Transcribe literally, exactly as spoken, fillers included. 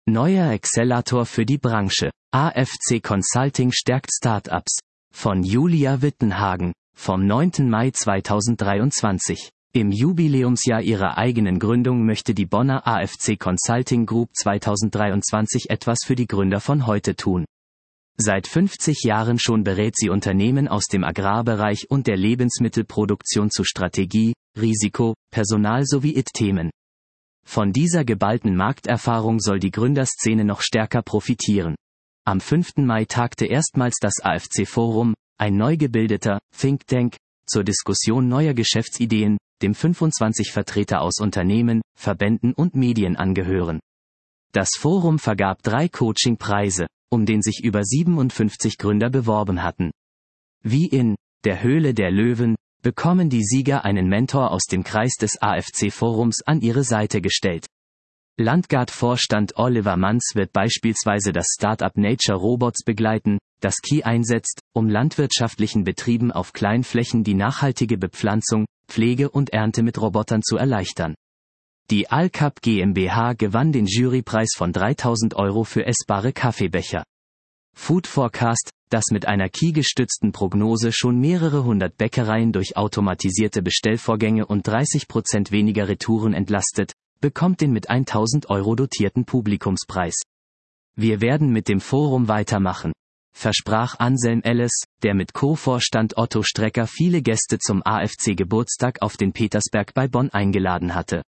Neuer Accelerator für die Branche. A F C Consulting stärkt Startups. Von Julia Wittenhagen, vom neunten Mai zweitausenddreiundzwanzig. Im Jubiläumsjahr ihrer eigenen Gründung möchte die Bonner A F C Consulting Group zweitausenddreiundzwanzig etwas für die Gründer von heute tun. Seit fünfzig Jahren schon berät sie Unternehmen aus dem Agrarbereich und der Lebensmittelproduktion zu Strategie, Risiko, Personal sowie I T-Themen. Von dieser geballten Markterfahrung soll die Gründerszene noch stärker profitieren. Am fünften Mai tagte erstmals das A F C-Forum, ein neu gebildeter Think Tank, zur Diskussion neuer Geschäftsideen, dem fünfundzwanzig Vertreter aus Unternehmen, Verbänden und Medien angehören. Das Forum vergab drei Coaching-Preise, um den sich über siebenundfünfzig Gründer beworben hatten. Wie in Der Höhle der Löwen bekommen die Sieger einen Mentor aus dem Kreis des A F C-Forums an ihre Seite gestellt. Landgard-Vorstand Oliver Manz wird beispielsweise das Startup Nature Robots begleiten, das Key einsetzt, um landwirtschaftlichen Betrieben auf Kleinflächen die nachhaltige Bepflanzung, Pflege und Ernte mit Robotern zu erleichtern. Die Alcap GmbH gewann den Jurypreis von dreitausend Euro für essbare Kaffeebecher. Food Forecast, das mit einer Key-gestützten Prognose schon mehrere hundert Bäckereien durch automatisierte Bestellvorgänge und dreißig Prozent weniger Retouren entlastet, bekommt den mit tausend Euro dotierten Publikumspreis. Wir werden mit dem Forum weitermachen, versprach Anselm Elles, der mit Co-Vorstand Otto Strecker viele Gäste zum A F C-Geburtstag auf den Petersberg bei Bonn eingeladen hatte.